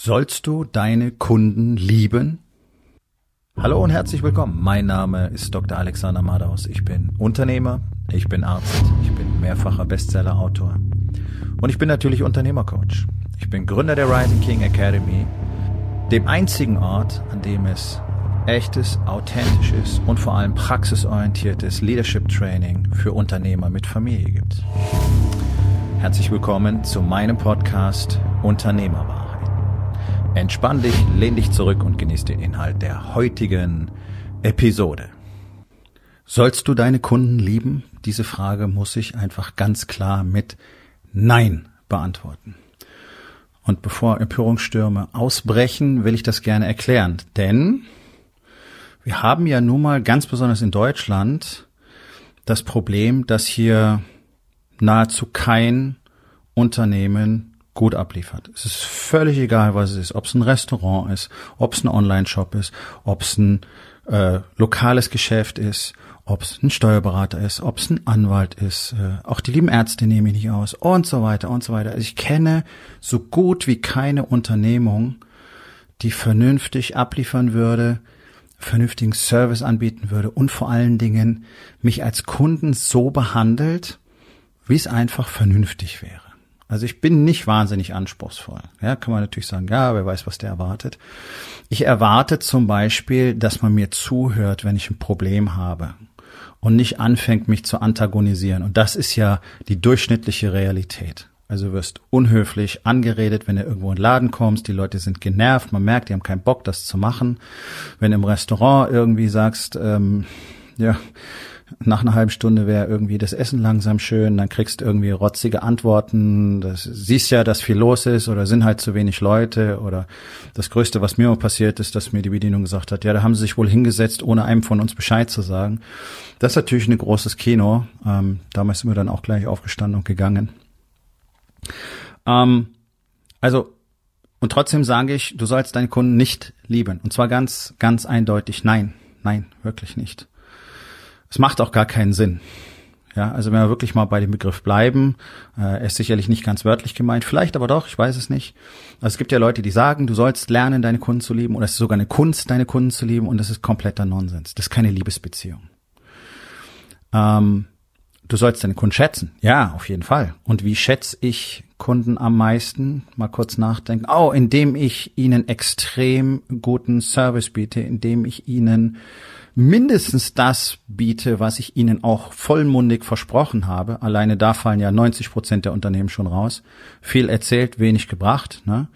Sollst du deine Kunden lieben? Hallo und herzlich willkommen. Mein Name ist Dr. Alexander Madaus. Ich bin Unternehmer, ich bin Arzt, ich bin mehrfacher Bestseller-Autor und ich bin natürlich Unternehmercoach. Ich bin Gründer der Rising King Academy, dem einzigen Ort, an dem es echtes, authentisches und vor allem praxisorientiertes Leadership Training für Unternehmer mit Familie gibt. Herzlich willkommen zu meinem Podcast Unternehmerwahrheit. Entspann dich, lehn dich zurück und genieß den Inhalt der heutigen Episode. Sollst du deine Kunden lieben? Diese Frage muss ich einfach ganz klar mit Nein beantworten. Und bevor Empörungsstürme ausbrechen, will ich das gerne erklären. Denn wir haben ja nun mal ganz besonders in Deutschland das Problem, dass hier nahezu kein Unternehmen gut abliefert. Es ist völlig egal, was es ist, ob es ein Restaurant ist, ob es ein Online-Shop ist, ob es ein lokales Geschäft ist, ob es ein Steuerberater ist, ob es ein Anwalt ist, auch die lieben Ärzte nehme ich nicht aus und so weiter und so weiter. Also ich kenne so gut wie keine Unternehmung, die vernünftig abliefern würde, vernünftigen Service anbieten würde und vor allen Dingen mich als Kunden so behandelt, wie es einfach vernünftig wäre. Also ich bin nicht wahnsinnig anspruchsvoll. Ja, kann man natürlich sagen, ja, wer weiß, was der erwartet. Ich erwarte zum Beispiel, dass man mir zuhört, wenn ich ein Problem habe und nicht anfängt, mich zu antagonisieren. Und das ist ja die durchschnittliche Realität. Also du wirst unhöflich angeredet, wenn du irgendwo in den Laden kommst. Die Leute sind genervt, man merkt, die haben keinen Bock, das zu machen. Wenn du im Restaurant irgendwie sagst, nach einer halben Stunde wäre irgendwie das Essen langsam schön, dann kriegst du irgendwie rotzige Antworten, das siehst ja, dass viel los ist oder sind halt zu wenig Leute oder das Größte, was mir mal passiert ist, dass mir die Bedienung gesagt hat, ja, da haben sie sich wohl hingesetzt, ohne einem von uns Bescheid zu sagen. Das ist natürlich ein großes Kino, damals sind wir dann auch gleich aufgestanden und gegangen. Und trotzdem sage ich, du sollst deine Kunden nicht lieben und zwar ganz, ganz eindeutig nein, wirklich nicht. Es macht auch gar keinen Sinn. Ja, also wenn wir wirklich mal bei dem Begriff bleiben, er ist sicherlich nicht ganz wörtlich gemeint, vielleicht aber doch, ich weiß es nicht. Also es gibt ja Leute, die sagen, du sollst lernen, deine Kunden zu lieben oder es ist sogar eine Kunst, deine Kunden zu lieben und das ist kompletter Nonsens. Das ist keine Liebesbeziehung. Du sollst deine Kunden schätzen. Ja, auf jeden Fall. Und wie schätze ich Kunden am meisten? Mal kurz nachdenken. Indem ich ihnen extrem guten Service biete, indem ich ihnen mindestens das biete, was ich ihnen auch vollmundig versprochen habe. Alleine da fallen ja 90% der Unternehmen schon raus. Viel erzählt, wenig gebracht. Ne?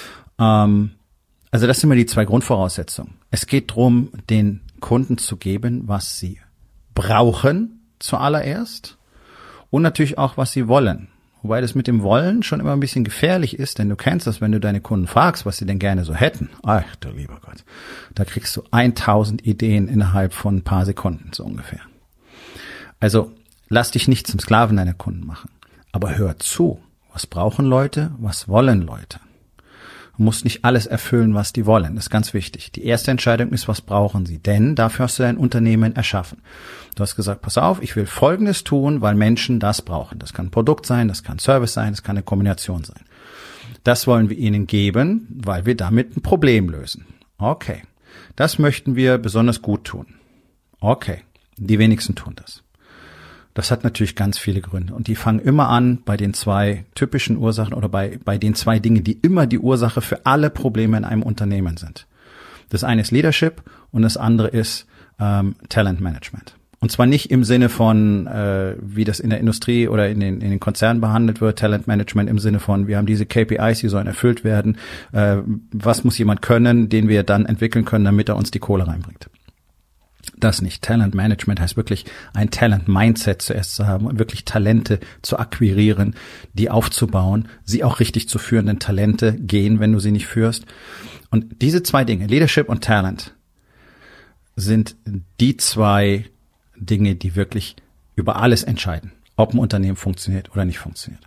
Also das sind immer die zwei Grundvoraussetzungen. Es geht darum, den Kunden zu geben, was sie brauchen zuallererst und natürlich auch, was sie wollen. Wobei das mit dem Wollen schon immer ein bisschen gefährlich ist, denn du kennst das, wenn du deine Kunden fragst, was sie denn gerne so hätten. Ach du lieber Gott, da kriegst du 1000 Ideen innerhalb von ein paar Sekunden so ungefähr. Also lass dich nicht zum Sklaven deiner Kunden machen, aber hör zu. Was brauchen Leute? Was wollen Leute? Du musst nicht alles erfüllen, was die wollen. Das ist ganz wichtig. Die erste Entscheidung ist, was brauchen sie? Denn dafür hast du dein Unternehmen erschaffen. Du hast gesagt, pass auf, ich will Folgendes tun, weil Menschen das brauchen. Das kann ein Produkt sein, das kann Service sein, das kann eine Kombination sein. Das wollen wir ihnen geben, weil wir damit ein Problem lösen. Okay. Das möchten wir besonders gut tun. Okay. Die wenigsten tun das. Das hat natürlich ganz viele Gründe. Und die fangen immer an bei den zwei typischen Ursachen oder bei den zwei Dingen, die immer die Ursache für alle Probleme in einem Unternehmen sind. Das eine ist Leadership und das andere ist Talent Management. Und zwar nicht im Sinne von, wie das in der Industrie oder in den Konzernen behandelt wird, Talent Management im Sinne von, wir haben diese KPIs, die sollen erfüllt werden. Was muss jemand können, den wir dann entwickeln können, damit er uns die Kohle reinbringt? Das nicht. Talent Management heißt wirklich ein Talent-Mindset zuerst zu haben und wirklich Talente zu akquirieren, die aufzubauen, sie auch richtig zu führen, denn Talente gehen, wenn du sie nicht führst. Und diese zwei Dinge, Leadership und Talent, sind die zwei Dinge, die wirklich über alles entscheiden, ob ein Unternehmen funktioniert oder nicht funktioniert.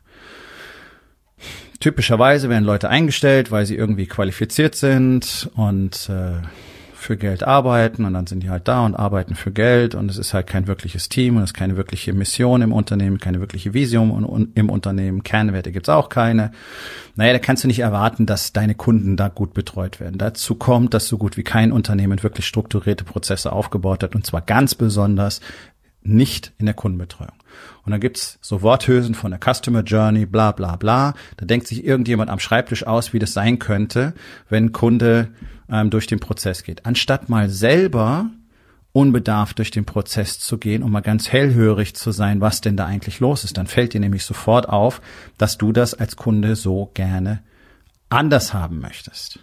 Typischerweise werden Leute eingestellt, weil sie irgendwie qualifiziert sind und für Geld arbeiten und dann sind die halt da und arbeiten für Geld und es ist halt kein wirkliches Team und es ist keine wirkliche Mission im Unternehmen, keine wirkliche Vision im Unternehmen, Kernwerte gibt's auch keine. Naja, da kannst du nicht erwarten, dass deine Kunden da gut betreut werden. Dazu kommt, dass so gut wie kein Unternehmen wirklich strukturierte Prozesse aufgebaut hat und zwar ganz besonders nicht in der Kundenbetreuung. Und dann gibt's so Worthülsen von der Customer Journey, bla bla bla. Da denkt sich irgendjemand am Schreibtisch aus, wie das sein könnte, wenn ein Kunde durch den Prozess geht. Anstatt mal selber unbedarft durch den Prozess zu gehen und mal ganz hellhörig zu sein, was denn da eigentlich los ist. Dann fällt dir nämlich sofort auf, dass du das als Kunde so gerne anders haben möchtest.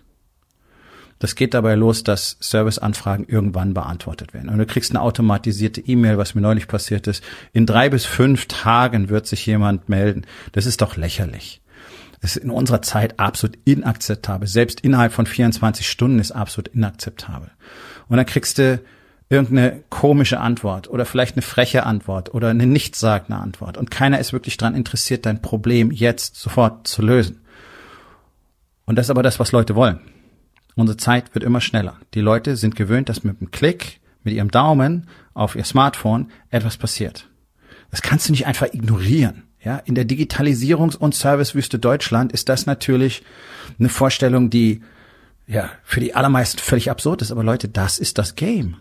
Das geht dabei los, dass Serviceanfragen irgendwann beantwortet werden. Und du kriegst eine automatisierte E-Mail, was mir neulich passiert ist. In 3 bis 5 Tagen wird sich jemand melden. Das ist doch lächerlich. Das ist in unserer Zeit absolut inakzeptabel. Selbst innerhalb von 24 Stunden ist absolut inakzeptabel. Und dann kriegst du irgendeine komische Antwort oder vielleicht eine freche Antwort oder eine nichtssagende Antwort. Und keiner ist wirklich daran interessiert, dein Problem jetzt sofort zu lösen. Und das ist aber das, was Leute wollen. Unsere Zeit wird immer schneller. Die Leute sind gewöhnt, dass mit einem Klick, mit ihrem Daumen auf ihr Smartphone etwas passiert. Das kannst du nicht einfach ignorieren. Ja, in der Digitalisierungs- und Servicewüste Deutschland ist das natürlich eine Vorstellung, die ja für die allermeisten völlig absurd ist. Aber Leute, das ist das Game.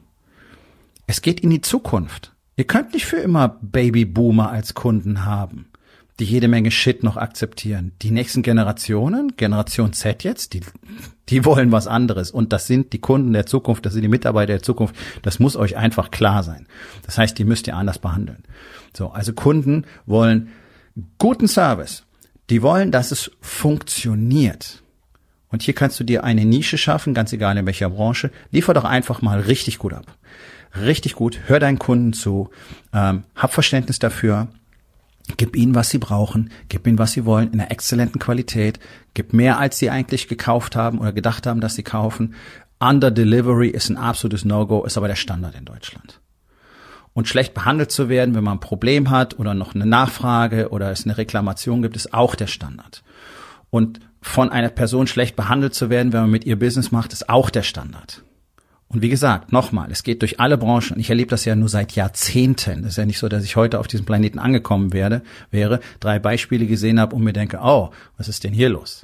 Es geht in die Zukunft. Ihr könnt nicht für immer Babyboomer als Kunden haben, die jede Menge Shit noch akzeptieren. Die nächsten Generationen, Generation Z jetzt, die wollen was anderes. Und das sind die Kunden der Zukunft, das sind die Mitarbeiter der Zukunft. Das muss euch einfach klar sein. Das heißt, die müsst ihr anders behandeln. So, also Kunden wollen guten Service. Die wollen, dass es funktioniert. Und hier kannst du dir eine Nische schaffen, ganz egal in welcher Branche. Liefer doch einfach mal richtig gut ab. Richtig gut. Hör deinen Kunden zu. Hab Verständnis dafür. Gib ihnen, was sie brauchen, gib ihnen, was sie wollen, in einer exzellenten Qualität, gib mehr, als sie eigentlich gekauft haben oder gedacht haben, dass sie kaufen. Under Delivery ist ein absolutes No-Go, ist aber der Standard in Deutschland. Und schlecht behandelt zu werden, wenn man ein Problem hat oder noch eine Nachfrage oder es eine Reklamation gibt, ist auch der Standard. Und von einer Person schlecht behandelt zu werden, wenn man mit ihr Business macht, ist auch der Standard. Und wie gesagt, nochmal, es geht durch alle Branchen. Ich erlebe das ja nur seit Jahrzehnten. Das ist ja nicht so, dass ich heute auf diesem Planeten angekommen wäre, 3 Beispiele gesehen habe und mir denke, oh, was ist denn hier los?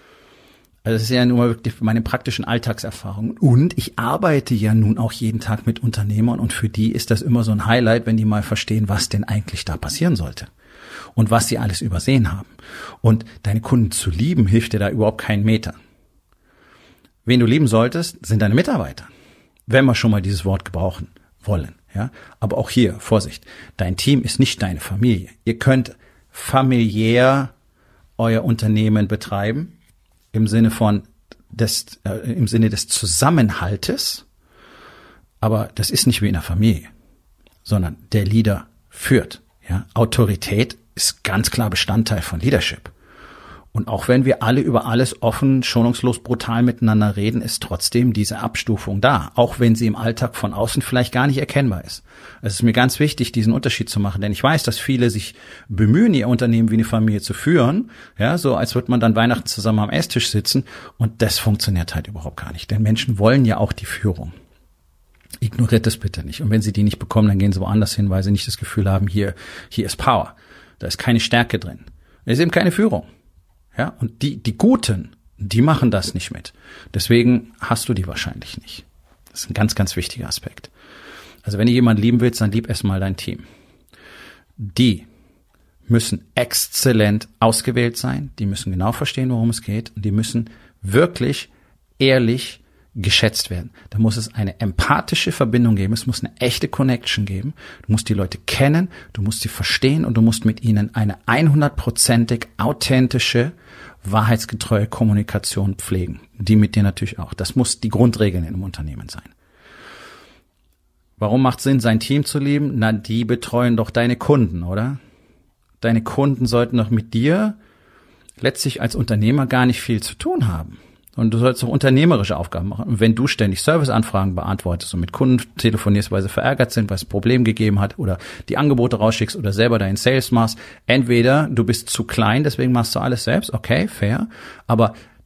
Also das ist ja nur wirklich meine praktischen Alltagserfahrungen. Und ich arbeite ja nun auch jeden Tag mit Unternehmern und für die ist das immer so ein Highlight, wenn die mal verstehen, was denn eigentlich da passieren sollte. Und was sie alles übersehen haben. Und deine Kunden zu lieben, hilft dir da überhaupt keinen Meter. Wen du lieben solltest, sind deine Mitarbeiter. Wenn wir schon mal dieses Wort gebrauchen wollen, ja. Aber auch hier, Vorsicht, dein Team ist nicht deine Familie. Ihr könnt familiär euer Unternehmen betreiben, im Sinne des Zusammenhaltes, aber das ist nicht wie in einer Familie, sondern der Leader führt, ja. Autorität ist ganz klar Bestandteil von Leadership. Und auch wenn wir alle über alles offen, schonungslos, brutal miteinander reden, ist trotzdem diese Abstufung da. Auch wenn sie im Alltag von außen vielleicht gar nicht erkennbar ist. Es ist mir ganz wichtig, diesen Unterschied zu machen, denn ich weiß, dass viele sich bemühen, ihr Unternehmen wie eine Familie zu führen. Ja, so als würde man dann Weihnachten zusammen am Esstisch sitzen. Und das funktioniert halt überhaupt gar nicht. Denn Menschen wollen ja auch die Führung. Ignoriert das bitte nicht. Und wenn sie die nicht bekommen, dann gehen sie woanders hin, weil sie nicht das Gefühl haben, hier ist Power. Da ist keine Stärke drin. Da ist eben keine Führung. Ja, und die Guten, die machen das nicht mit. Deswegen hast du die wahrscheinlich nicht. Das ist ein ganz, ganz wichtiger Aspekt. Also wenn du jemanden lieben willst, dann lieb erstmal dein Team. Die müssen exzellent ausgewählt sein. Die müssen genau verstehen, worum es geht. Und die müssen wirklich ehrlich geschätzt werden. Da muss es eine empathische Verbindung geben. Es muss eine echte Connection geben. Du musst die Leute kennen, du musst sie verstehen und du musst mit ihnen eine 100%ig authentische, wahrheitsgetreue Kommunikation pflegen. Die mit dir natürlich auch. Das muss die Grundregel in einem Unternehmen sein. Warum macht es Sinn, sein Team zu lieben? Na, die betreuen doch deine Kunden, oder? Deine Kunden sollten doch mit dir letztlich als Unternehmer gar nicht viel zu tun haben. Und du sollst auch unternehmerische Aufgaben machen. Und wenn du ständig Serviceanfragen beantwortest und mit Kunden telefonierst, weil sie verärgert sind, weil es ein Problem gegeben hat oder die Angebote rausschickst oder selber deinen Sales machst, entweder du bist zu klein, deswegen machst du alles selbst, okay, fair, aber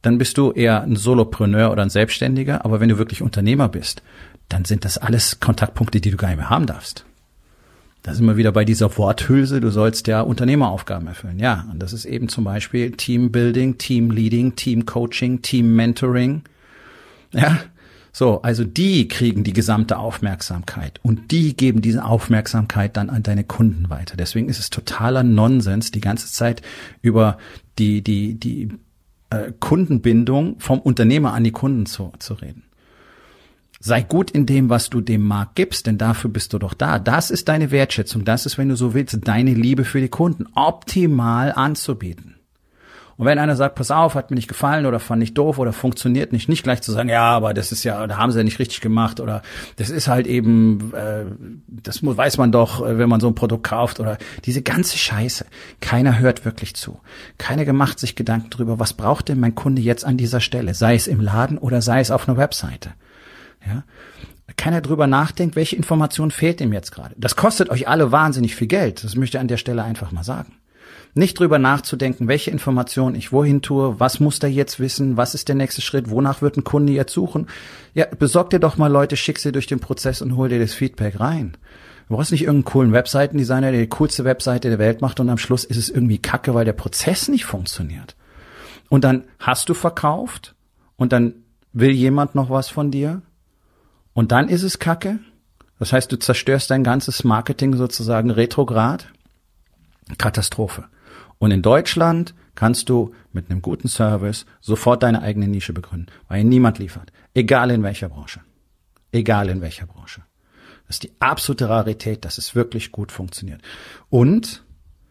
dann bist du eher ein Solopreneur oder ein Selbstständiger. Aber wenn du wirklich Unternehmer bist, dann sind das alles Kontaktpunkte, die du gar nicht mehr haben darfst. Da sind wir wieder bei dieser Worthülse, du sollst ja Unternehmeraufgaben erfüllen. Ja, und das ist eben zum Beispiel Teambuilding, Teamleading, Teamcoaching, Teammentoring. Ja, so, also die kriegen die gesamte Aufmerksamkeit und die geben diese Aufmerksamkeit dann an deine Kunden weiter. Deswegen ist es totaler Nonsens, die ganze Zeit über die Kundenbindung vom Unternehmer an die Kunden zu reden. Sei gut in dem, was du dem Markt gibst, denn dafür bist du doch da. Das ist deine Wertschätzung. Das ist, wenn du so willst, deine Liebe für die Kunden optimal anzubieten. Und wenn einer sagt, pass auf, hat mir nicht gefallen oder fand ich doof oder funktioniert nicht gleich zu sagen, ja, aber das ist ja, da haben sie ja nicht richtig gemacht oder das ist halt eben, das weiß man doch, wenn man so ein Produkt kauft oder diese ganze Scheiße. Keiner hört wirklich zu. Keiner macht sich Gedanken drüber, was braucht denn mein Kunde jetzt an dieser Stelle, sei es im Laden oder sei es auf einer Webseite. Ja, keiner drüber nachdenkt, welche Information fehlt ihm jetzt gerade. Das kostet euch alle wahnsinnig viel Geld. Das möchte ich an der Stelle einfach mal sagen. Nicht drüber nachzudenken, welche Information ich wohin tue, was muss der jetzt wissen, was ist der nächste Schritt, wonach wird ein Kunde jetzt suchen. Ja, besorg dir doch mal Leute, schick sie durch den Prozess und hol dir das Feedback rein. Du brauchst nicht irgendeinen coolen Webseitendesigner, der die coolste Webseite der Welt macht und am Schluss ist es irgendwie kacke, weil der Prozess nicht funktioniert. Und dann hast du verkauft und dann will jemand noch was von dir. Und dann ist es kacke. Das heißt, du zerstörst dein ganzes Marketing sozusagen retrograd. Katastrophe. Und in Deutschland kannst du mit einem guten Service sofort deine eigene Nische begründen, weil niemand liefert. Egal in welcher Branche. Egal in welcher Branche. Das ist die absolute Rarität, dass es wirklich gut funktioniert. Und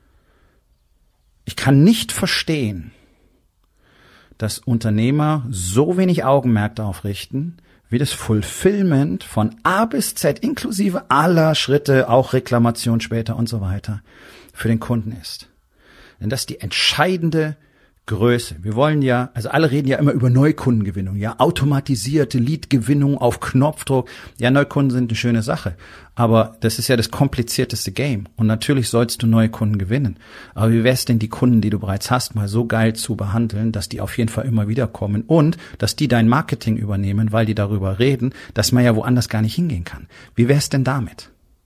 ich kann nicht verstehen, dass Unternehmer so wenig Augenmerk darauf richten, wie das Fulfillment von A bis Z inklusive aller Schritte, auch Reklamation später und so weiter, für den Kunden ist. Denn das ist die entscheidende Größe. Wir wollen ja, also alle reden ja immer über Neukundengewinnung, ja, automatisierte Leadgewinnung auf Knopfdruck. Ja, Neukunden sind eine schöne Sache, aber das ist ja das komplizierteste Game. Und natürlich sollst du neue Kunden gewinnen. Aber wie wär's denn, die Kunden, die du bereits hast, mal so geil zu behandeln, dass die auf jeden Fall immer wieder kommen und dass die dein Marketing übernehmen, weil die darüber reden, dass man ja woanders gar nicht hingehen kann. Wie wär's denn damit?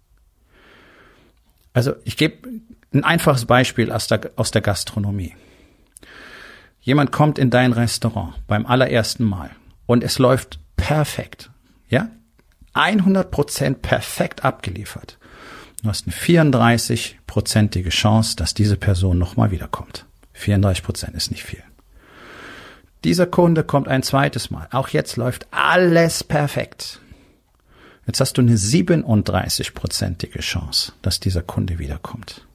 Also ich gebe ein einfaches Beispiel aus der Gastronomie. Jemand kommt in dein Restaurant beim allerersten Mal und es läuft perfekt, ja? 100% perfekt abgeliefert. Du hast eine 34%ige Chance, dass diese Person nochmal wiederkommt. 34% ist nicht viel. Dieser Kunde kommt ein zweites Mal. Auch jetzt läuft alles perfekt. Jetzt hast du eine 37%ige Chance, dass dieser Kunde wiederkommt.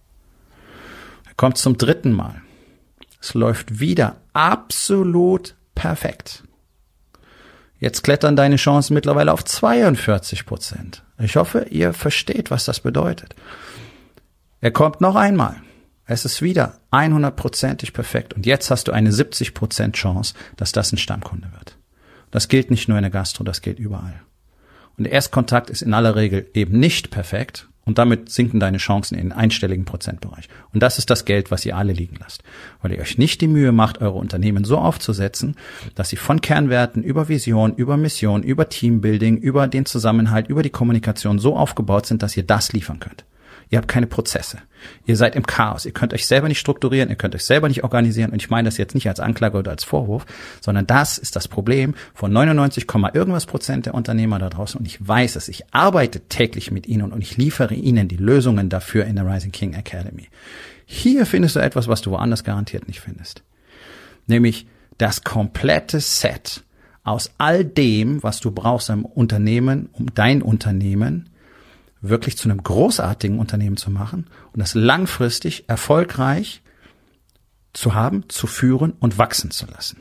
Er kommt zum dritten Mal. Es läuft wieder absolut perfekt. Jetzt klettern deine Chancen mittlerweile auf 42%. Ich hoffe, ihr versteht, was das bedeutet. Er kommt noch einmal. Es ist wieder 100%ig perfekt. Und jetzt hast du eine 70% Chance, dass das ein Stammkunde wird. Das gilt nicht nur in der Gastro, das gilt überall. Und der Erstkontakt ist in aller Regel eben nicht perfekt. Und damit sinken deine Chancen in den einstelligen Prozentbereich. Und das ist das Geld, was ihr alle liegen lasst. Weil ihr euch nicht die Mühe macht, eure Unternehmen so aufzusetzen, dass sie von Kernwerten über Vision, über Mission, über Teambuilding, über den Zusammenhalt, über die Kommunikation so aufgebaut sind, dass ihr das liefern könnt. Ihr habt keine Prozesse. Ihr seid im Chaos. Ihr könnt euch selber nicht strukturieren. Ihr könnt euch selber nicht organisieren. Und ich meine das jetzt nicht als Anklage oder als Vorwurf, sondern das ist das Problem von 99, irgendwas Prozent der Unternehmer da draußen. Und ich weiß es. Ich arbeite täglich mit ihnen und ich liefere ihnen die Lösungen dafür in der Rising King Academy. Hier findest du etwas, was du woanders garantiert nicht findest. Nämlich das komplette Set aus all dem, was du brauchst im Unternehmen, um dein Unternehmen wirklich zu einem großartigen Unternehmen zu machen und das langfristig erfolgreich zu haben, zu führen und wachsen zu lassen.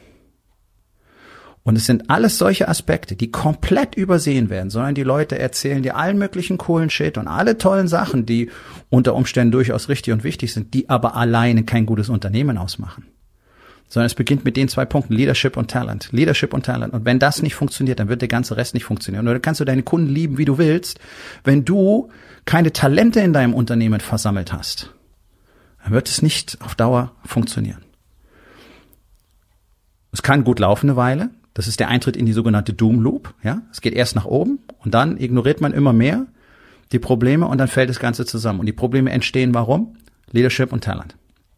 Und es sind alles solche Aspekte, die komplett übersehen werden, sondern die Leute erzählen dir allen möglichen coolen Shit und alle tollen Sachen, die unter Umständen durchaus richtig und wichtig sind, die aber alleine kein gutes Unternehmen ausmachen. Sondern es beginnt mit den 2 Punkten, Leadership und Talent. Leadership und Talent. Und wenn das nicht funktioniert, dann wird der ganze Rest nicht funktionieren. Oder kannst du deine Kunden lieben, wie du willst. Wenn du keine Talente in deinem Unternehmen versammelt hast, dann wird es nicht auf Dauer funktionieren. Es kann gut laufen eine Weile. Das ist der Eintritt in die sogenannte Doom Loop. Ja, es geht erst nach oben und dann ignoriert man immer mehr die Probleme und dann fällt das Ganze zusammen. Und die Probleme entstehen warum? Leadership und Talent.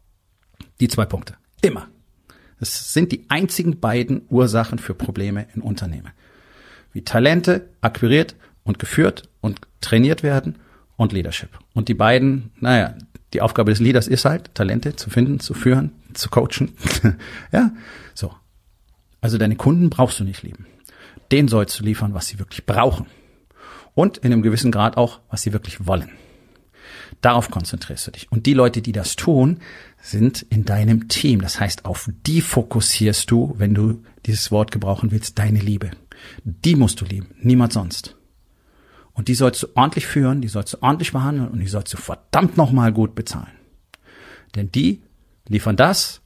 Die 2 Punkte. Immer. Das sind die einzigen beiden Ursachen für Probleme in Unternehmen. Wie Talente akquiriert und geführt und trainiert werden und Leadership. Und die beiden, die Aufgabe des Leaders ist halt, Talente zu finden, zu führen, zu coachen. Ja, so. Also deine Kunden brauchst du nicht lieben. Denen sollst du liefern, was sie wirklich brauchen. Und in einem gewissen Grad auch, was sie wirklich wollen. Darauf konzentrierst du dich. Und die Leute, die das tun, sind in deinem Team. Das heißt, auf die fokussierst du, wenn du dieses Wort gebrauchen willst, deine Liebe. Die musst du lieben, niemand sonst. Und die sollst du ordentlich führen, die sollst du ordentlich behandeln und die sollst du verdammt nochmal gut bezahlen. Denn die liefern das,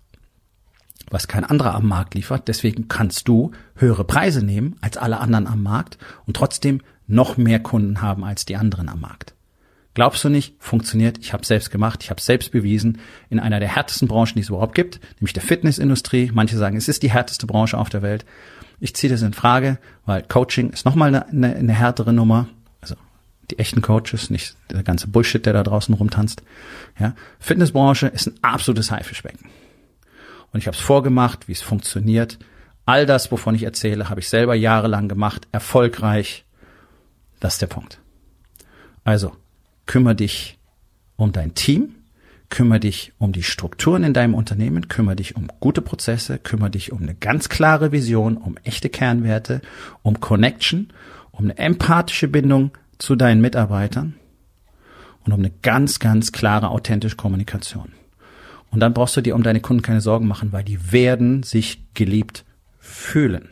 was kein anderer am Markt liefert. Deswegen kannst du höhere Preise nehmen als alle anderen am Markt und trotzdem noch mehr Kunden haben als die anderen am Markt. Glaubst du nicht? Funktioniert. Ich habe es selbst gemacht, ich habe es selbst bewiesen in einer der härtesten Branchen, die es überhaupt gibt, nämlich der Fitnessindustrie. Manche sagen, es ist die härteste Branche auf der Welt. Ich ziehe das in Frage, weil Coaching ist nochmal eine härtere Nummer. Also die echten Coaches, nicht der ganze Bullshit, der da draußen rumtanzt. Ja, Fitnessbranche ist ein absolutes Haifischbecken. Und ich habe es vorgemacht, wie es funktioniert. All das, wovon ich erzähle, habe ich selber jahrelang gemacht, erfolgreich. Das ist der Punkt. Also, kümmere dich um dein Team, kümmere dich um die Strukturen in deinem Unternehmen, kümmere dich um gute Prozesse, kümmere dich um eine ganz klare Vision, um echte Kernwerte, um Connection, um eine empathische Bindung zu deinen Mitarbeitern und um eine ganz, ganz klare, authentische Kommunikation. Und dann brauchst du dir um deine Kunden keine Sorgen machen, weil die werden sich geliebt fühlen.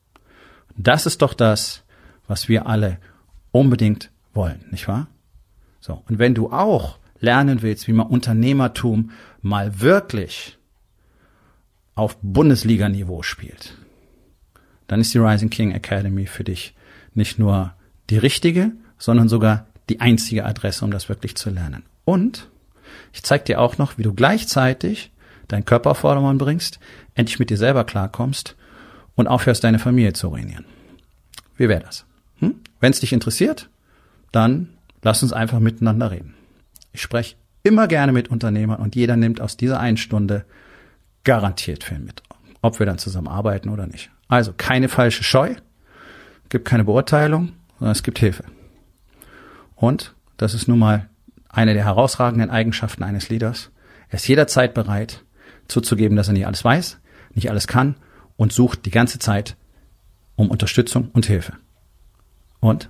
Das ist doch das, was wir alle unbedingt wollen, nicht wahr? So. Und wenn du auch lernen willst, wie man Unternehmertum mal wirklich auf Bundesliga-Niveau spielt, dann ist die Rising King Academy für dich nicht nur die richtige, sondern sogar die einzige Adresse, um das wirklich zu lernen. Und ich zeige dir auch noch, wie du gleichzeitig deinen Körper auf Vordermann bringst, endlich mit dir selber klarkommst und aufhörst, deine Familie zu ruinieren. Wie wäre das? Wenn es dich interessiert, dann lass uns einfach miteinander reden. Ich spreche immer gerne mit Unternehmern und jeder nimmt aus dieser 1 Stunde garantiert viel mit, ob wir dann zusammen arbeiten oder nicht. Also keine falsche Scheu, gibt keine Beurteilung, sondern es gibt Hilfe. Und das ist nun mal eine der herausragenden Eigenschaften eines Leaders. Er ist jederzeit bereit, zuzugeben, dass er nicht alles weiß, nicht alles kann und sucht die ganze Zeit um Unterstützung und Hilfe. Und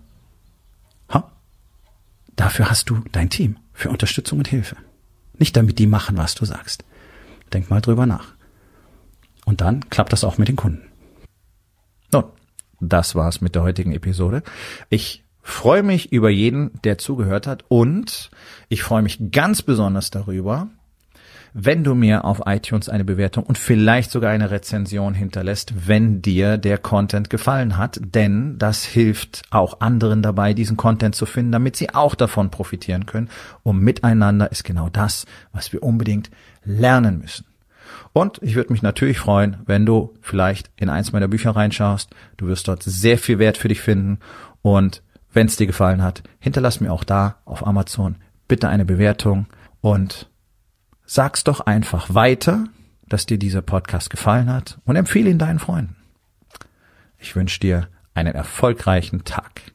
dafür hast du dein Team, für Unterstützung und Hilfe. Nicht damit die machen, was du sagst. Denk mal drüber nach. Und dann klappt das auch mit den Kunden. Nun, das war's mit der heutigen Episode. Ich freue mich über jeden, der zugehört hat und ich freue mich ganz besonders darüber, wenn du mir auf iTunes eine Bewertung und vielleicht sogar eine Rezension hinterlässt, wenn dir der Content gefallen hat, denn das hilft auch anderen dabei, diesen Content zu finden, damit sie auch davon profitieren können. Und miteinander ist genau das, was wir unbedingt lernen müssen. Und ich würde mich natürlich freuen, wenn du vielleicht in eins meiner Bücher reinschaust. Du wirst dort sehr viel Wert für dich finden und wenn es dir gefallen hat, hinterlass mir auch da auf Amazon bitte eine Bewertung und sag's doch einfach weiter, dass dir dieser Podcast gefallen hat und empfehle ihn deinen Freunden. Ich wünsche dir einen erfolgreichen Tag.